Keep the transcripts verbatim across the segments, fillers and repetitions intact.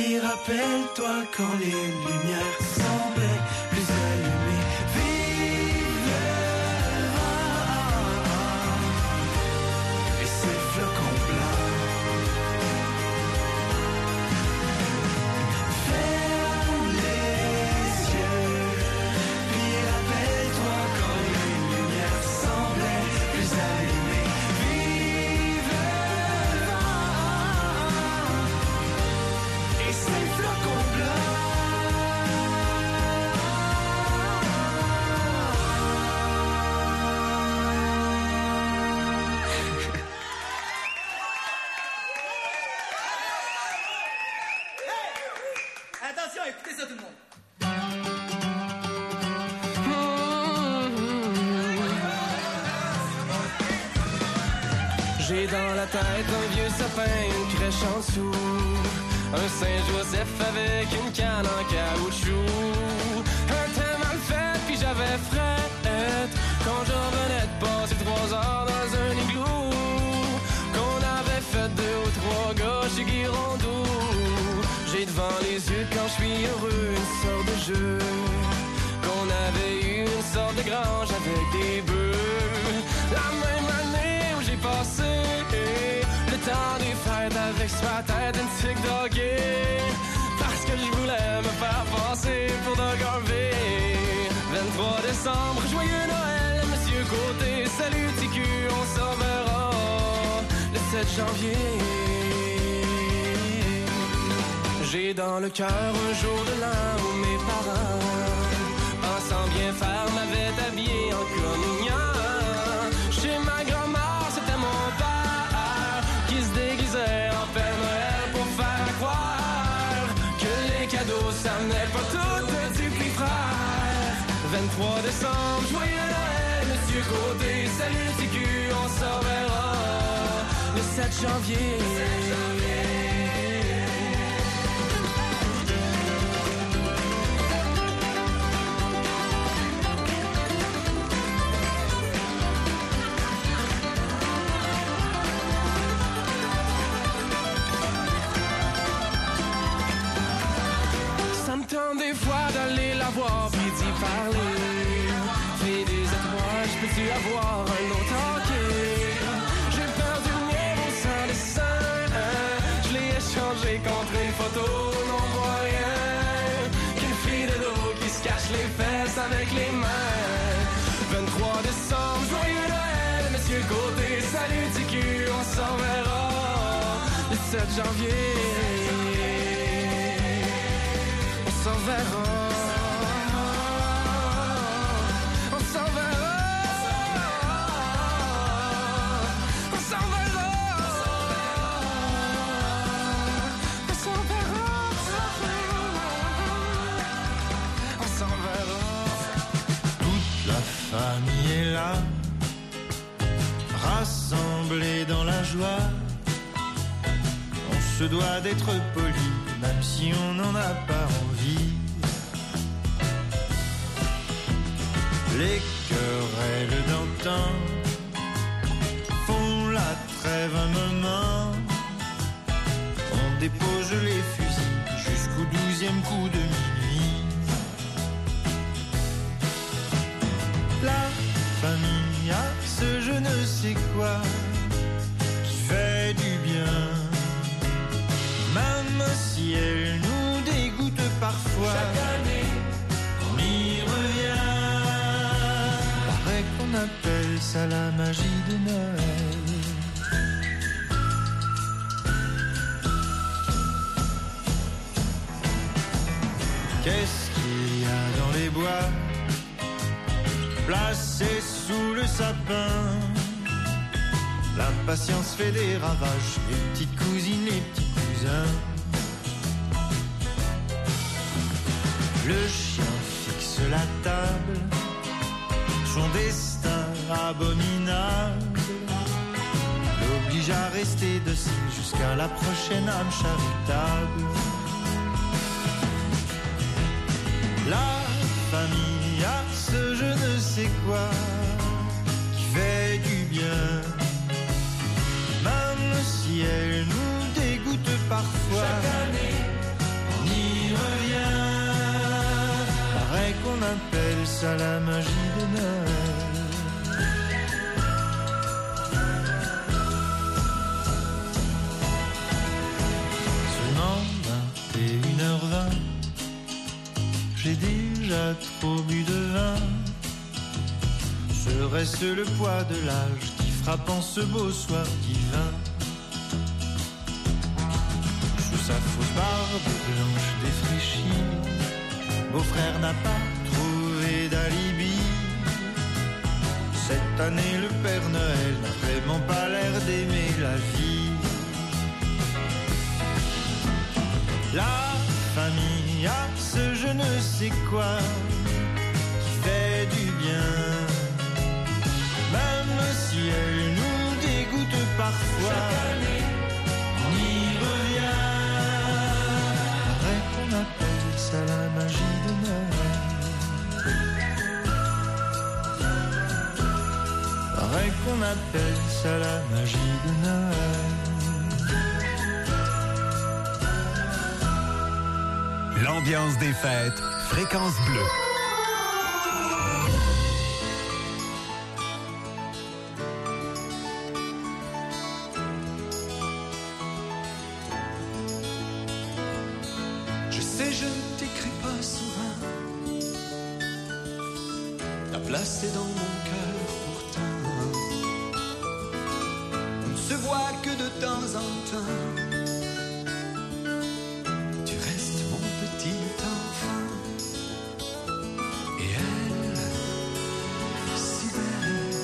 Puis rappelle-toi quand les lumières semblaient plus allumées. Vive le vent et ses flocons blancs. Ferme les yeux, puis rappelle-toi quand les lumières semblaient plus allumées. Vive le vent et ses flocons blancs. Attention, écoutez ça tout le monde. J'ai dans la tête un vieux sapin, une crèche en dessous, un Saint-Joseph avec une canne en caoutchouc. Un temps mal fait, puis j'avais frette quand je revenais de passer trois heures dans un igloo. Qu'on avait fait deux ou trois gars chez Guirondou. J'ai devant les yeux quand je suis heureux une sorte de jeu. Qu'on avait eu une sorte de grange avec des bœufs. La même année où j'ai passé le temps des fêtes avec sur la tête une tic d'hockey. Parce que je voulais me faire passer pour Doug Harvey. vingt-trois décembre, joyeux Noël, Monsieur Côté, salut T Q, on se reverra le sept janvier. J'ai dans le cœur un jour de l'an où mes parents, pensant bien faire, m'avaient habillé en communion. Chez ma grand-mère, c'était mon père qui se déguisait en Père Noël pour faire croire que les cadeaux, ça venait pas tout du petit frère. vingt-trois décembre, joyeux Noël, Monsieur Côté, salut T Q, on se reverra le sept janvier. Des fois d'aller la voir puis d'y parler. Fais des étoiles, je peux-tu avoir un autre hockey? J'ai perdu le mien au sein des seins. Je l'ai échangé contre une photo, n'en voit rien qu'une fille de dos qui se cache les fesses avec les mains. vingt-trois décembre, joyeux Noël, Monsieur Côté, salut T Q, on s'en verra le sept janvier. On s'en verra, on s'en verra, on s'en verra, on s'en verra, on s'en verra. Toute la famille est là, rassemblée dans la joie. On se doit d'être poli, même si on n'en a pas envie. Les querelles d'antan font la trêve un moment. On dépose les fusils jusqu'au douzième coup de minuit. La famille a ce je ne sais quoi qui fait du bien. Même si elle nous dégoûte parfois, chaque année on y revient. Paraît qu'on appelle ça la magie de Noël. Qu'est-ce qu'il y a dans les bois placés sous le sapin? L'impatience fait des ravages, les petites cousines, les petits cousins. Le chien fixe la table, son destin abominable l'oblige à rester docile jusqu'à la prochaine âme charitable. La famille a ce je ne sais quoi qui fait du bien. Même si elle nous dégoûte parfois, chaque année appelle ça la magie de Noël. Seulement vingt et une heures vingt, j'ai déjà trop bu de vin. Serait-ce le poids de l'âge qui frappe en ce beau soir divin? Sous sa fausse barbe blanche défraîchie, beau-frère n'a pas trouvé d'alibi. Cette année le Père Noël n'a vraiment pas l'air d'aimer la vie. La famille a ce je ne sais quoi qui fait du bien, même si elle nous dégoûte parfois. Chaque année on y revient. Paraît qu'on appelle ça la magie de Noël. Paraît qu'on appelle ça la magie de Noël. L'ambiance des fêtes, Fréquence Bleue. Je sais, je ne t'écris pas souvent. Ta place est dans mon cœur pourtant. On ne se voit que de temps en temps. Tu restes mon petit enfant. Et elle, si belle,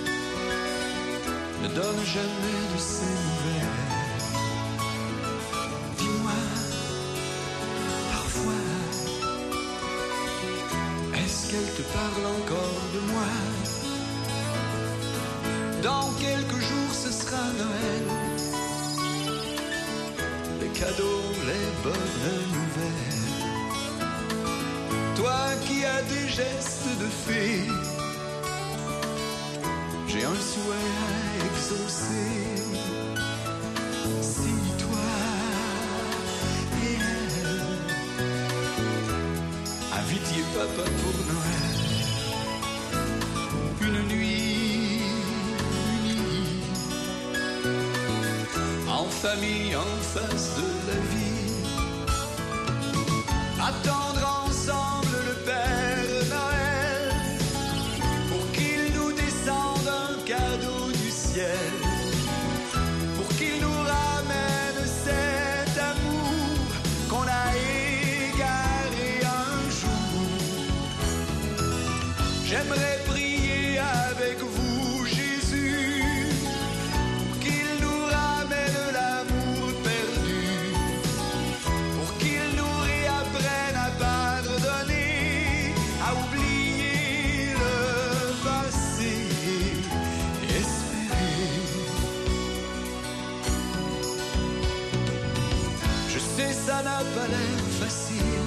ne donne jamais de ses nouvelles. Dis-moi, parfois, est-ce qu'elle te parle encore de moi? Dans quelques jours ce sera Noël. Les cadeaux, les bonnes nouvelles. Toi qui as des gestes de fée, j'ai un souhait à exaucer. Si toi et elle invitiez papa pour Noël, une nuit unie, en famille, en face de la vie, attendre ensemble le Père Noël pour qu'il nous descende un cadeau du ciel, pour qu'il nous ramène cet amour qu'on a égaré un jour. J'aimerais prier avec vous, Jésus, pour qu'il nous ramène l'amour perdu, pour qu'il nous réapprenne à pardonner, à oublier le passé et espérer. Je sais, ça n'a pas l'air facile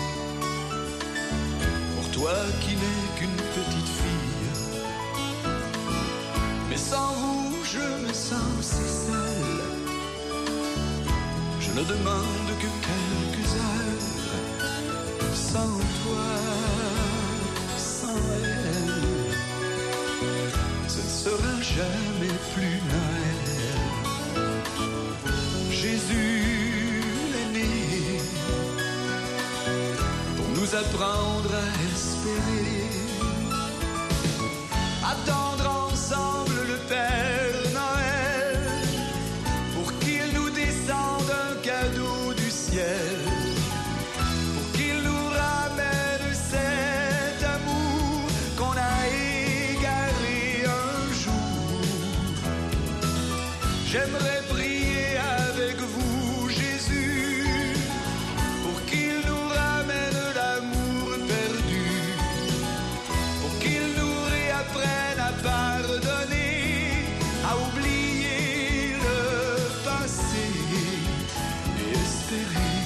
pour toi qui n'es qu'une petite fille, mais sans vous je me sens si seul. Je ne demande que quelques heures sans toi, sans elle. Ce ne sera jamais plus Noël. Jésus est né pour nous apprendre à espérer, attendre ensemble le Père Noël pour qu'il nous descende un cadeau du ciel, pour qu'il nous ramène cet amour qu'on a égaré un jour. J'aimerais prier avec vous, Jésus, pour qu'il nous ramène l'amour perdu, pour qu'il nous réapprenne à pardonner, à oublier le passé et espérer.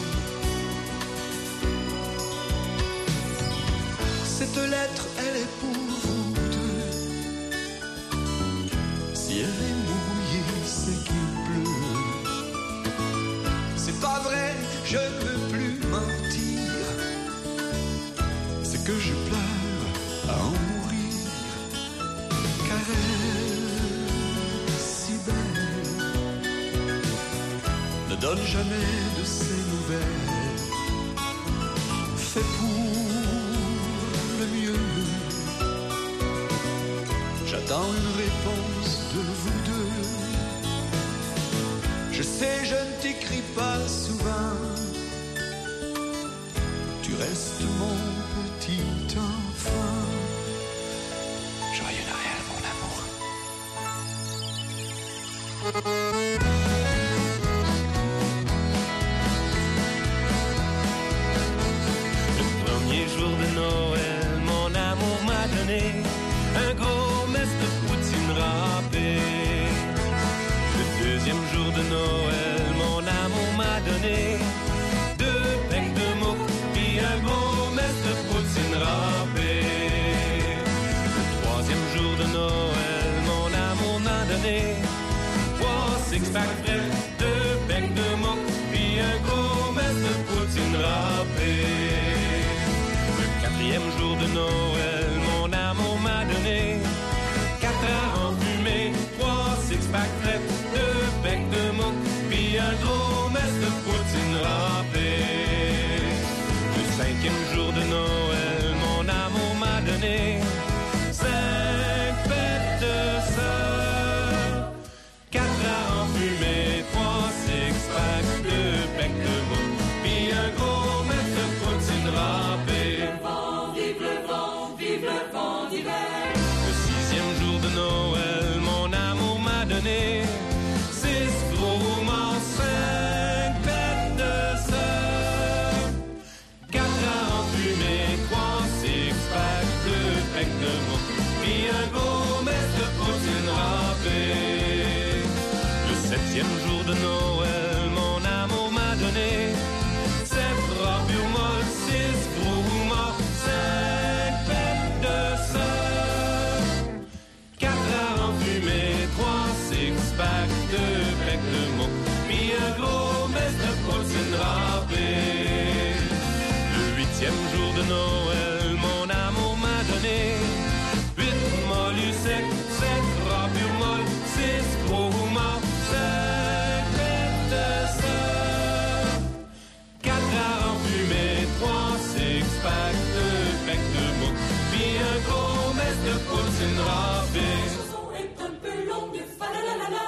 Cette lettre, elle est pour vous deux. Si elle est mouillée, c'est qu'il pleut. C'est pas vrai, je ne veux plus mentir. C'est que jamais de ses nouvelles. Fais pour le mieux. J'attends une réponse de vous deux. Je sais, je ne t'écris pas souvent. Tu restes mon petit enfant. Joyeux Noël, mon amour. Le premier jour de Noël, mon amour m'a donné un gros mess de poutine râpée. Le deuxième jour de Noël, mon amour m'a donné deux becs de mots puis un gros mess de poutine râpée. Le troisième jour de Noël, mon amour m'a donné trois six-pack frais, deux becs de mots puis un gros mess de poutine râpée. Le quatrième jour de Noël, mon amour m'a donné quatre ans enfumés, trois six-pack frais, deux becs de mots puis un gros mess de poutine râpée. Le cinquième jour de Noël, mon amour m'a donné cinq fêtes de sœur, quatre ans enfumés, trois six-pack, deux becs de mots puis un gros mess de poutine râpée. Vive le vent, vive le vent d'hiver. Le sixième jour de Noël, mon amour m'a donné six gros morts, cinq bêtes de sœur, quatre à enfumer, trois six-pack, deux becs de mots, puis un gros mess de poutine râpée. Le septième jour de Noël, mon amour m'a donné sept robes pure molle, six gros morts, cinq bêtes de sœur, quatre à enfumer, trois six-pack, deux becs de mots, puis un gros mess de poutine râpée. Le huitième jour de Noël, mon amour m'a donné huit mollus secs, sept robes pure molle, six gros morts, cinq bêtes de sœur, quatre à enfumer, trois six-pack, deux becs de mots, puis un gros mess de poutine râpée. La chanson est un peu longue, fa la la la la.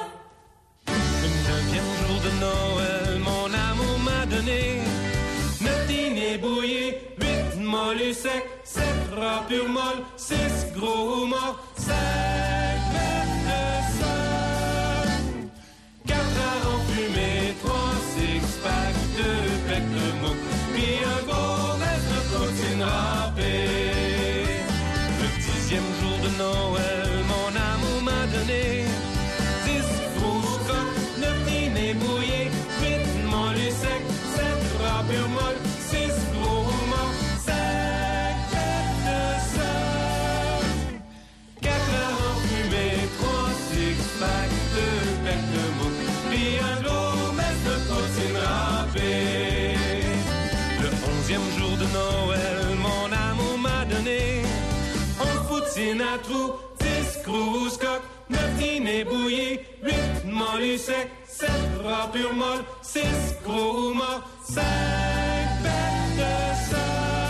Le neuvième jour de Noël, mon amour m'a donné neuf dîners bouillis, huit mollus secs, sept robes pure molle, six gros morts, cinq bêtes de sœur, quatre à enfumer, trois six-pack, deux becs de mots, puis un gros mess de poutine râpée. Le dixième jour de Noël, mon amour m'a donné dix gros coques, neuf dîners bouillis, huit mollus secs, sept robes pure molle, six gros morts, cinq bêtes de sœur, quatre à enfumer, trois six-pack, deux becs de mots, puis un gros mess de poutine râpée. Le onzième jour de Noël, mon amour m'a donné onze poutines à trous, dix grosses coques, neuf dîners bouillis, huit mollus secs, sept robes pure molle, six gros morts, cinq